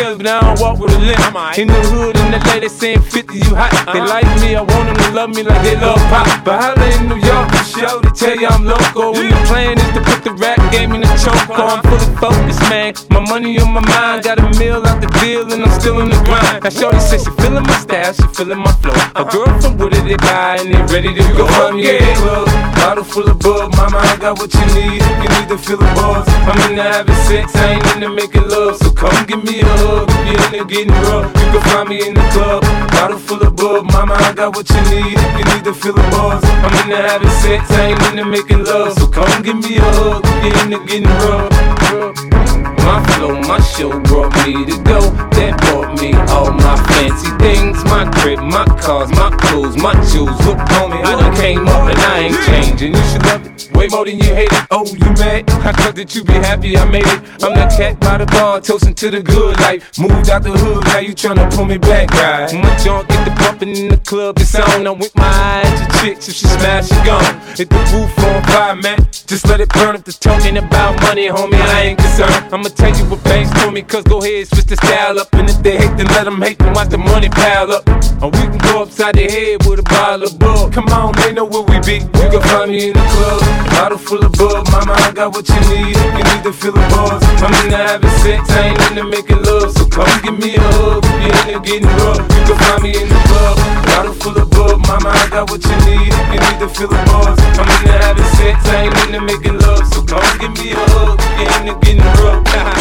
don't walk with a limp. In the hood, in the lady saying 50, you hot. They like me, I want them to love me like they love pop. But holla in New York, show they tell you I'm local. When the plan is to put the rap game in the choke. I'm fully focused, man. My money on my mind, got a meal out the deal, and I'm still in the grind. Now shorty says she feeling my style, she feeling my flow. A girl from Wooded, they buy, and they ready to go. Find me at the club, bottle full of bug. Mama, I got what you need, you need to feel the buzz. I'm into having sex, I ain't into making love. So come give me a hug, if you're into getting rough. You can find me in the club, bottle full of bug. Mama, I got what you need, you need to feel the buzz. I'm into having sex, I ain't into making love. So come give me a hug, if you're into getting rough. My flow, my show brought me to go. That brought me all my fancy things. My crib, my cars, my clothes, my jewels. Look on me, I done came up and I ain't changing. You should love it way more than you hate it. Oh, you mad? I thought that you be happy I made it. I'm that cat by the bar, toasting to the good life. Moved out the hood, now you tryna pull me back, right? My junk get the bumping in the club, it's on. I'm with my eyes to chicks, if she smash, she gone. Hit the roof on fire, man. Just let it burn if the talking about money, homie, I ain't concerned. I'ma tell you what banks told me, cause go ahead, switch the style up. And if they hate, then let them hate, then watch the money pile up. Or we can go upside the head with a bottle of bug. Come on, they know where we be. You can find me in the club, bottle full of bug. Mama, I got what you need, you need to feel the buzz. I'm into having sex, I ain't into making love. So come give me a hug, if you're into getting rough. You can find me in the club, bottle full of bug. Mama, I got what you need, you need to feel the buzz. I'm into having sex, I ain't into making love. So come give me a hug, if you're into getting rough.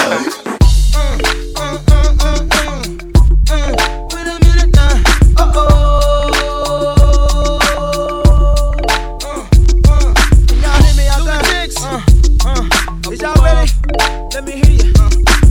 Wait a minute now. Y'all hear me out there? Is y'all ready? Let me hear you.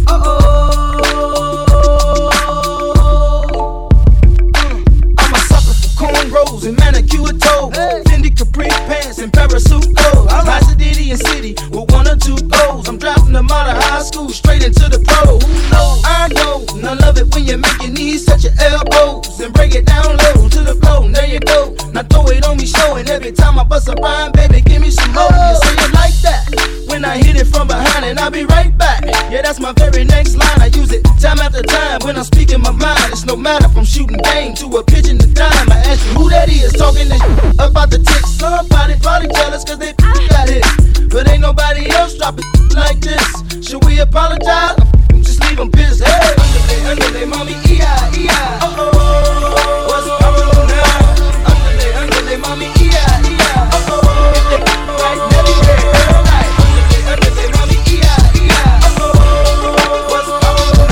I'm a sucker for cornrows and manicure toes, Fendi Capri pants and parasuit clothes. I rise to Diddy and City with 1 or 2 goals. I'm drafting them out of high school straight into the pro. Who knows? I know, and I love it when you make your knees touch your elbows and break it down low to the floor. And there you go. Now throw it on me, showing every time I bust a rhyme, baby, give me some more. You say it like that when I hit it from behind, and I'll be right back. Yeah, that's my very next line. I use it time after time when I'm speaking my mind. It's no matter from shooting game to a pigeon to dime. I ask you who that is talking this about the tick. Somebody probably jealous cause they got hit, but ain't nobody else dropping like this. Should we apologize? Just leave them pissed. Hey, underlay, mommy, E-I. Uh-oh, what's up now? Underlay, mommy, E-I. Uh-oh, if they right, let me hear it right. Underlay, mommy, E-I. Uh-oh, what's up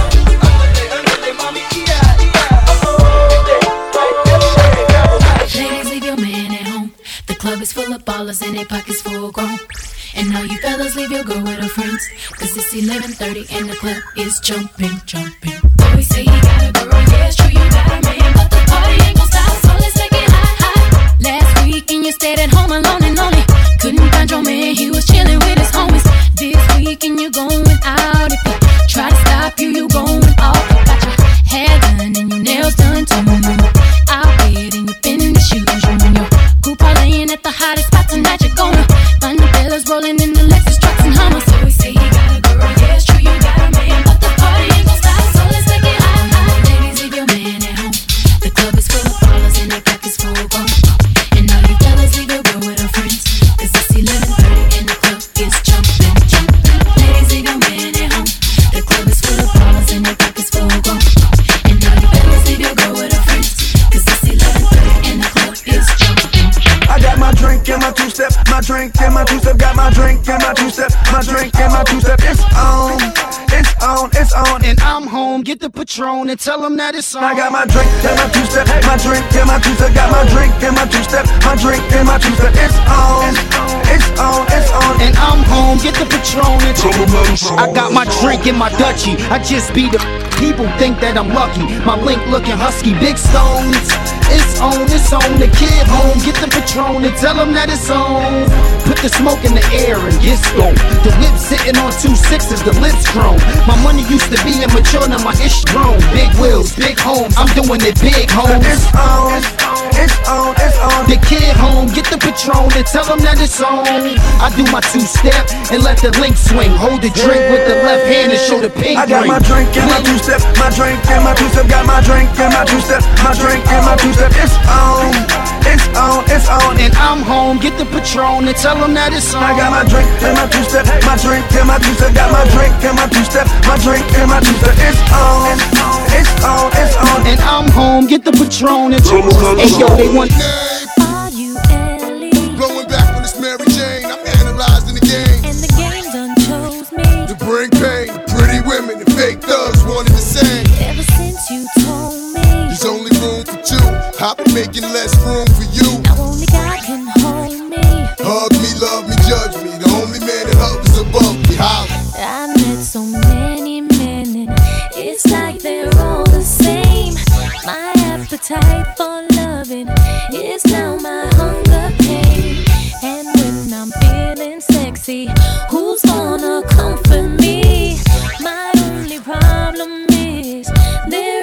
now? Underlay, mommy, E-I. Uh-oh, if they right, let me hear it right. Ladies, leave your man at home. The club is full of ballers and their pockets full grown. And all you fellas, leave your girl with her friends, cause it's 11:30 and the club is jumping. Always say you got a girl, yeah, it's true, you got a man, but the party ain't gon' stop, so let's take it high. Last weekend you stayed at home alone and lonely. Couldn't find your man, he was chilling with his homies. This weekend you going out. If he try to stop you, you going off. You got your hair done and your nails done too. I'll wait and you finish your shoes. You and your group parlaying at the hottest spot tonight. You're gonna find the fellas rolling in the Lexus trucks and Hummers. So we say you got a girl, yeah, it's true, you got a man, but the party ain't gon' stop, so let's take it high. Ladies, leave your man at home. The club is full of ballers and their pockets full grown. And all you fellas, leave your girl with her friends, cause it's 11:30 and the club is jumping. Ladies, leave your man at home. The club is full of ballers and their pockets full grown. And all you fellas, leave your girl with her friends, cause it's 11:30 and the club is jumping. I got my drink and my two-step, my drink and my two-step, got my drink and my two-step, my drink and my two-step. It's on, it's on, it's on, and I'm home. Get the Patron and tell them that it's on. I got my drink and my two-step, my drink and my two-step, got my drink and my two-step, my drink and my two-step. It's on, it's on, it's on, and I'm home. Get the Patron and tell them that it's on. I got my drink and my Dutchie. I just be the people think that I'm lucky. My link looking husky, big stones. It's on, it's on. The kid home. Get the Patron and tell them that it's on. Put the smoke in the air and get stoned. The whip sitting on 2 6s, the lips grown. My money used to be immature, now my ish grown. Big wheels, big homes, I'm doing it big, homes. It's on, it's on, it's on. The kid home, get the Patron and tell them that it's on. I do my two-step and let the link swing. Hold the drink with the left hand and show the pink I got my drink and my two-step, my drink and my two-step. Got my drink and my two-step, my drink and my two-step. It's on, it's on, it's on. And I'm home, get the Patron and tell them that it's on. I got my drink and my two-step, my drink and my two-step. Got my drink and my two-step, my drink and my two-step. It's on, it's on, it's on. And I'm home, get the Patron and tell them. Hey yo, they want. Blowing back when it's Mary Jane. I'm analyzing the game. And the game done chose me to bring pain. Pretty women and fake thugs wanted the same. Ever since you told me there's only room for two, I've been making less room for you. Now only God can hold me. Hug me, love me, judge me. The only man that hovers above me. Holla. I met so many men and it's like they're all the same. My appetite for loving is now my hunger pain. And when I'm feeling sexy, who's gonna comfort me? My only problem is their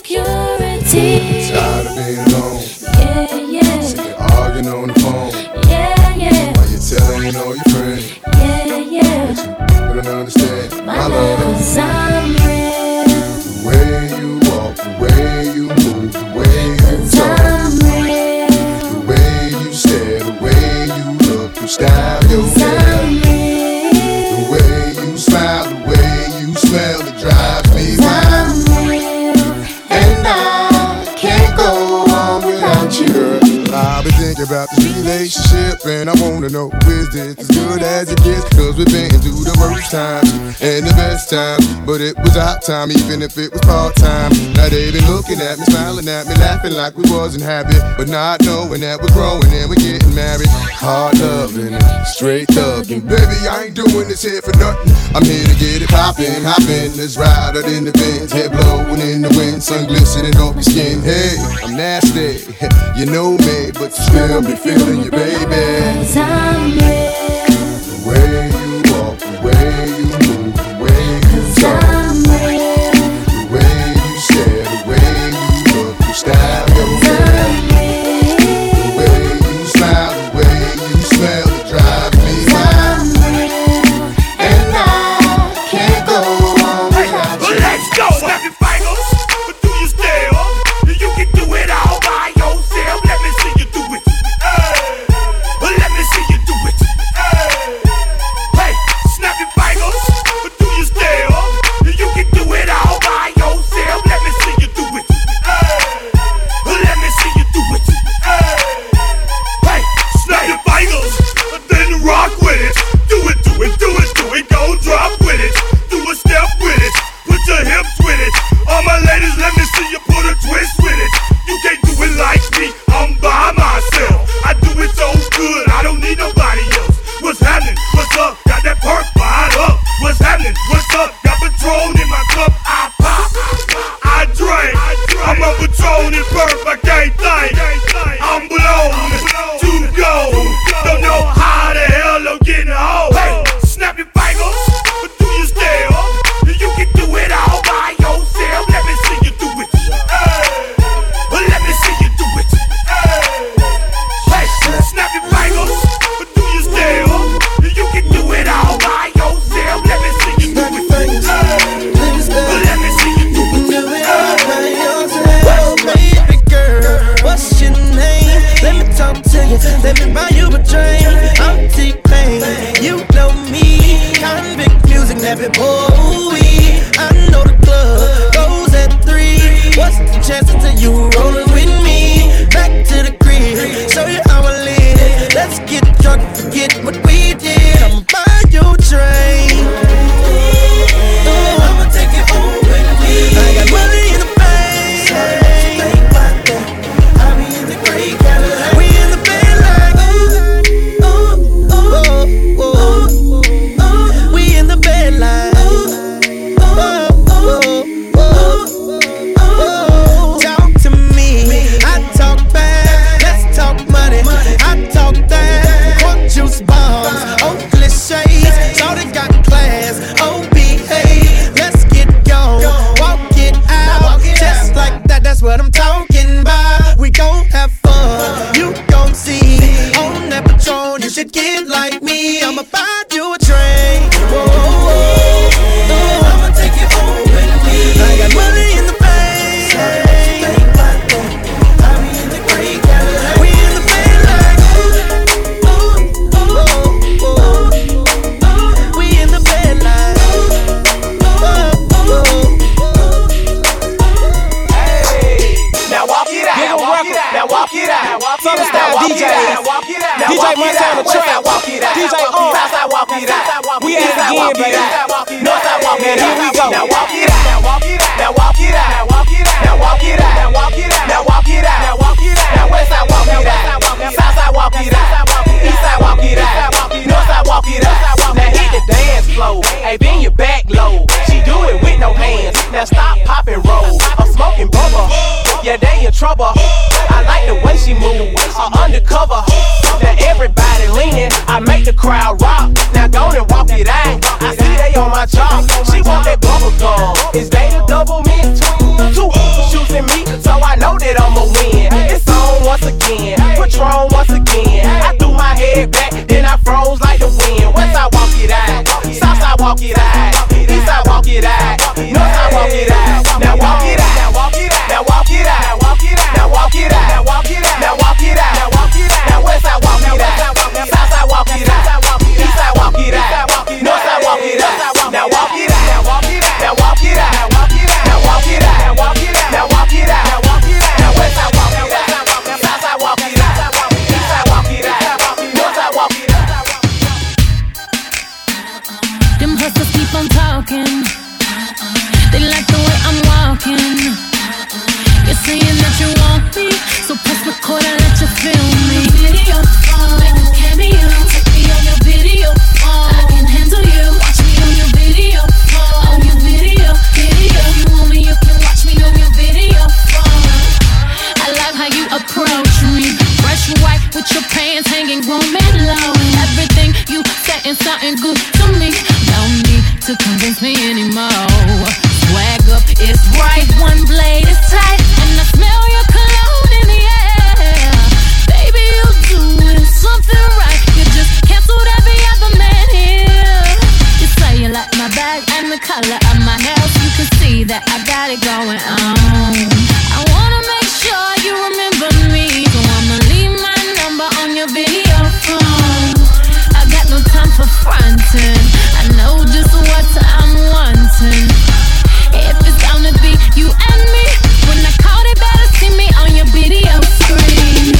insecurity. Tired of being alone. Yeah, yeah. Sick of arguing on the phone. Yeah, yeah. While you're telling all your friends. Yeah, yeah. But you don't understand my love. 'Cause I'm real. The way you walk, the way you move, the way you talk. I'm real. The way you stare, the way you look, you style your hair. The way you smile, the way you smell, it drives me wild. And I can't go on without you, girl. I've been thinking about this relationship, and I wanna know, is this as good as it gets? Cause we've been through the worst times and the best times, but it was our time, even if it was part-time. Now they been looking at me, smiling at me, laughing like we wasn't happy, but not knowing that we're growing and we're getting married. Hard loving and straight thugging. Baby, I ain't doing this here for nothing. I'm here to get it poppin', hoppin'. Let's ride out in the Benz, head blowing in the wind, sun glistening off your skin. Hey, I'm nasty, you know me, but you still be feeling you, baby. 'Cause I'm real. The way you walk, the way you move, the way you talk. I'm real. The way you stare, the way you look, you style your hair. The way you smile, the way you smell, it drives me wild. And I can't go on without you. Let's go! Snap your fingers, but do you still? You can do it all by yourself. Let me see you do it. Let me see you do it. Hey, snap your fingers, but do you still? You can do it all by yourself. Let me see you do it. Let me see you do it. Hey, snap your fingers, then rock with it. Do it, do it, do it, do it. Go drop with it. Do a step with it. Put your hips with it. All my ladies, let me see you put a twist with it. You can't do it like me, I'm by myself. I do it so good, I don't need nobody else. What's happening? What's up? Got that perk fired up. What's happening? What's up? Got Patron in my cup. I pop, I drink. I'm a Patron and perk, I can't think. I'm blown to go. Don't know how the hell I'm getting home. Hey, snap your fingers, but do you still? You can do it all by yourself. Let me see you do it. roll. I'm smoking bubba. Yeah, they in trouble. I like the way she move, undercover. Now everybody leaning, I make the crowd rock. Now go and walk it out. I see they on my job. She want that bubble gum. Is they the double mint twin? Two choosing me, so I know that I'ma win. It's on once again, Patron once again. I threw my head back, then I froze like the wind. West side walk it out, south side walk it out, east side walk it out, north side walk it out. Now walk it out, now walk it out, now walk it out, now walk it out, now walk it out, now walk it out, now walk it out, now walk it out. Now west side walk it out, south side walk it out, east side walk it out, north side walk it out. Now walk it out, now walk it out, now walk it out, now walk it out, now walk it out, now walk it out, now walk it out, now walk it out. Now west side walk it out, south side walk it out, east side walk it out, north side walk it out. Them hustlers keep on talking. They like the way I'm walking. You're saying that you want me, so press record and let you feel me. Video phone, make a cameo. Take me on your video phone. I can handle you. Watch me on your video phone. On your video. If you want me, you can watch me on your video phone. I love how you approach me. Fresh white with your pants hanging grown and low. Everything you saying something good to me. Don't need to convince me anymore. Swag up is right, one blade is tight, and I smell your cologne in the air. Baby, you doing something right. You just canceled every other man here. You say you like my bag and the color of my hair, so you can see that I got it going on. I wanna make sure you remember me, so I'ma leave my number on your video phone. I got no time for fronting. I know just what I'm wanting. If it's gonna be you and me, when I call they better see me on your video screen.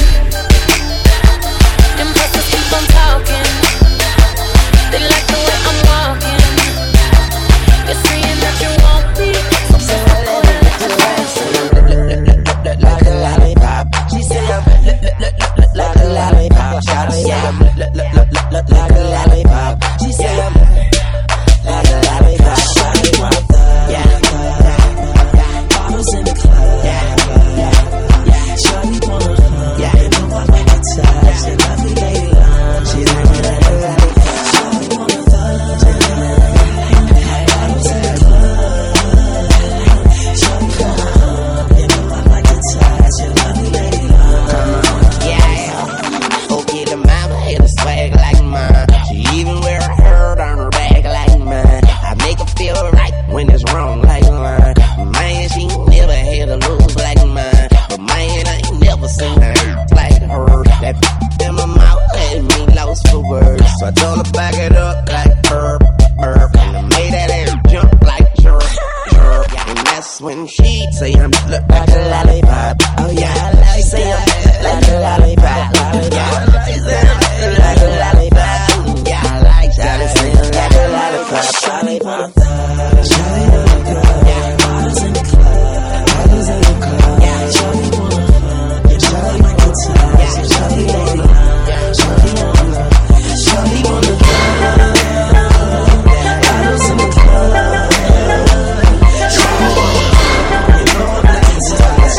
Them hustlers keep on talking. They like the way I'm walking. You're saying that you want me, so like a lollipop. She said I'm like a lollipop. She said I'm like a lollipop. She said I'm like a lollipop. Yeah. Bottles in the club. Yeah. Shorty wanna hug. Yeah. You know I like to touch. And I think they love. She like a lollipop. Shorty wanna touch. Bottles in the club. Shorty wanna hug. You know I like to touch. And I think they love. Yeah. Okay, the mama had a swag like mine. She even wear a hurt on her back like mine. I make her feel right when it's wrong like mine. Man, she never had a lose like mine. But man, I ain't never seen her hurt like her. That in my mouth had me lost for words. So I told her back it up like burp, burp. And I made that air jump like jerk, jerk. And that's when she say I'm look like a lollipop. Oh yeah, I like say I'm like a lollipop. Yeah, I like say I'm like a lollipop. Yeah, I like that. It's like a lollipop. Lollipop. Shawty wanna go. Yeah, bottles in the club. Bottles in the club. Yeah, shawty wanna hug. Yeah, shawty wanna touch. Yeah, shawty wanna love. Shawty wanna love. Shawty wanna go. Bottles in the club. Shawty wanna hug. You know I'm like to touch.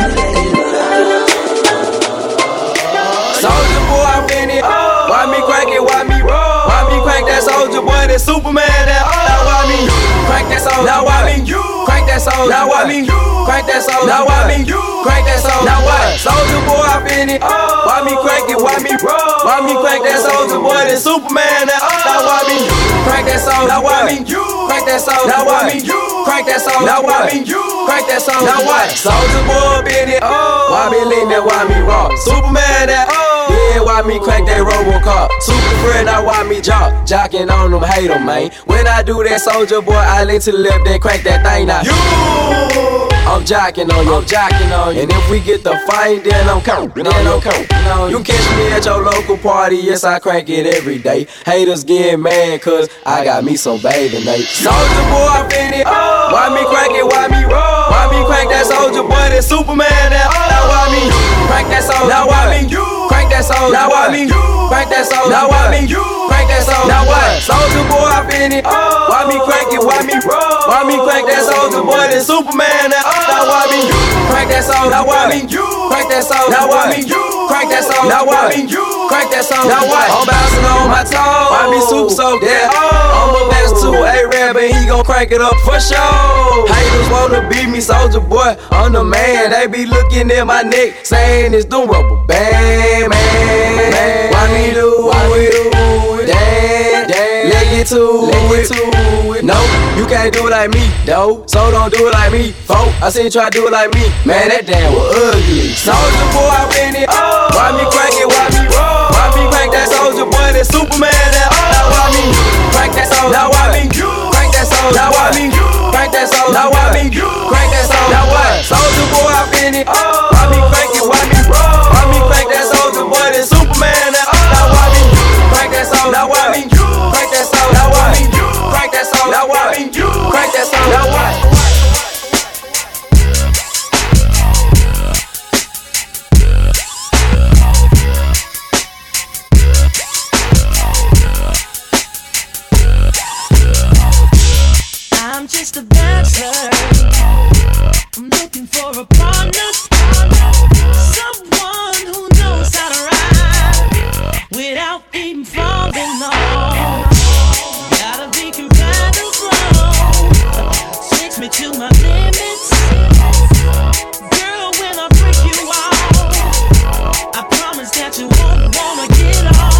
Soulja Boy, I'm in it. Why me crank it? Why me roll? Why me crank that Soulja Boy? That Superman? That now why me crank that Soulja? Now why me crank that Soulja? Now why me crank that Soulja? Now why me crank that Soulja? Now what? Soulja Boy, I'm in it. Why me crank it? Why me roll? Why me crank that Soulja Boy? That Superman? That now why me crank that Soulja? Now why me crank that Soulja? Now why me crank that Soulja? Now why me crank that Soulja? Now what? Soulja Boy, in it. Why me lean that? Why me raw? Superman? That yeah, why me crank that Robocop? Super friend, now why me jocking on them, hate them, man. When I do that Soulja Boy, I lean to the left, then crank that thing now. I'm jocking on you, I'm jocking on you. And if we get the fight, then I'm counting, You catch me at your local party, yes, I crank it every day. Haters get mad, cause I got me some bathing Nate. Soulja Boy, I'm in it. Why me crank it, why me roll? Why me crank that Soulja Boy, that Superman? That now why me crank that Soulja? Now why me crank that that soul. Now why me? Crank that soul. Now why me? Crank that soul. Now what? Soldier boy, I been it. Why me crank it? Why me roll? Why me crank that soldier boy? Then Superman. Now why me? Crank that soul. Now why me? Crank that soul. Now why me? Crank that soul. Now why me? Crank that soul. Now what? I'm bouncing on my toes. Why me super soaked? Yeah. I'm up next to A-Rab and he gon' crank it up for sure. Haters wanna beat me, soldier boy. I'm the man. They be looking at my neck, saying it's the rubber band, man. Why me do it? Damn, let get to it. No, you can't do it like me, though. So don't do it like me, folk. I seen you try to do it like me. Man, that damn was ugly. Soldier boy, I been it. Why me crank it? Why me roll? Why me crank that soldier boy? That Superman. Now why me crank that soul? Now why me crank that soul? Now why me crank that soul? Now why me crank that soul? Now what? Soldier boy, I been it. Why me crank it? Why me roll? Why me crank that soldier boy? That Superman. Now why me crank that soul? Now why me crank that soul? Now why me crank that soul? Now why me crank that soul? Now what? I'm just a dancer. I'm looking for a partner, someone who knows how to ride without even falling off. Gotta be compatible, takes me to my limits. Girl, when I break you off, I promise that you won't wanna get off.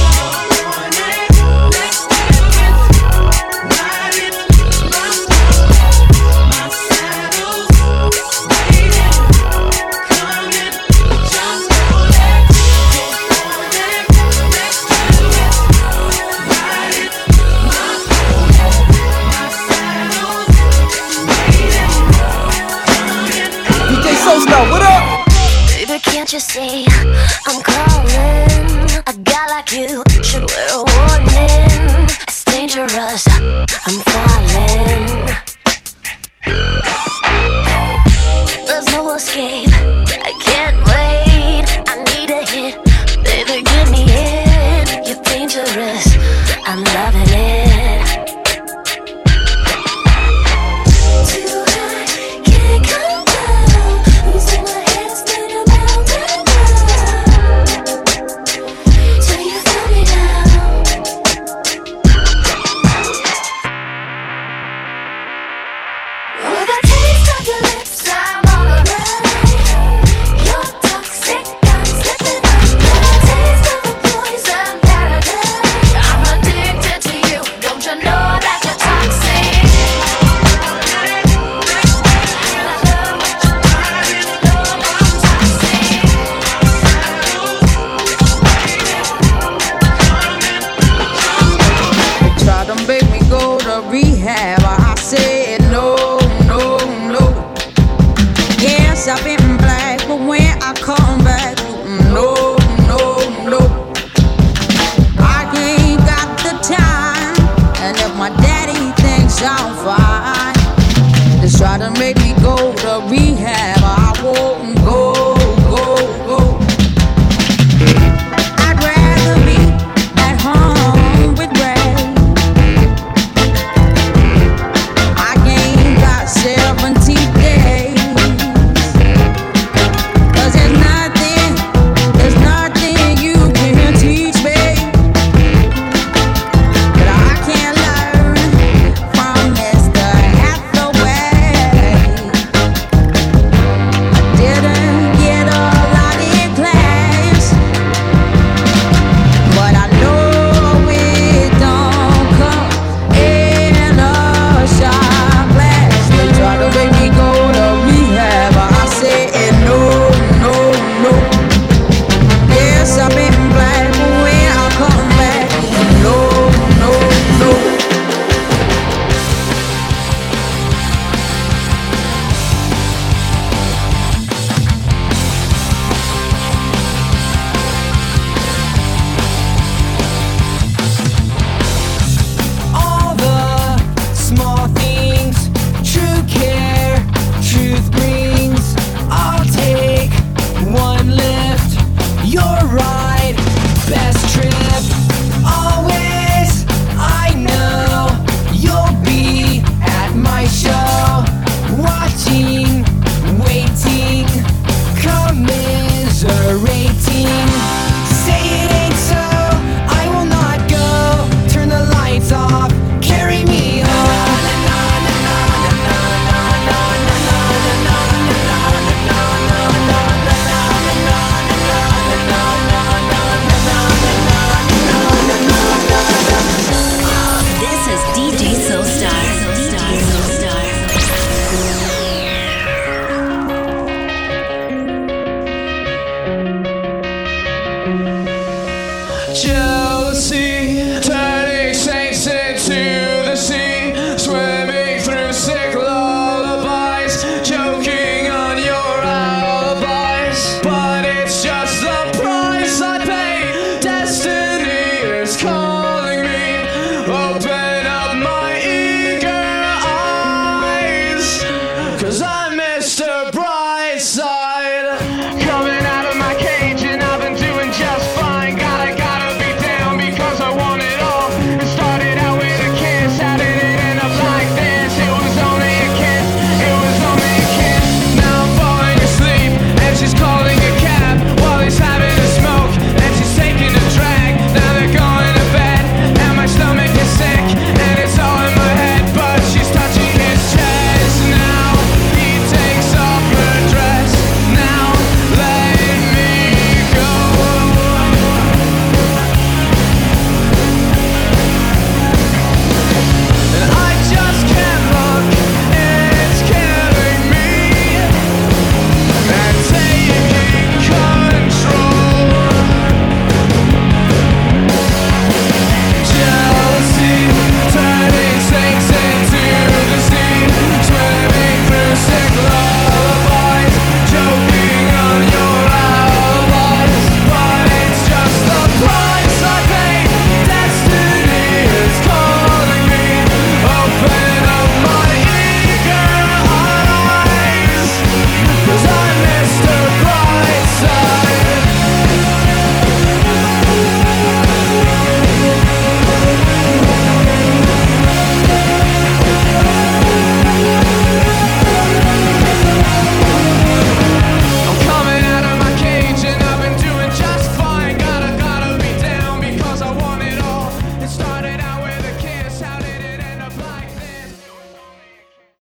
What up? Baby, can't you see I'm calling? A guy like you should wear a warning. It's dangerous, I'm falling. There's no escape, I can't wait. I need a hit, baby, give me it. You're dangerous, I'm loving it. Try to make me go to rehab.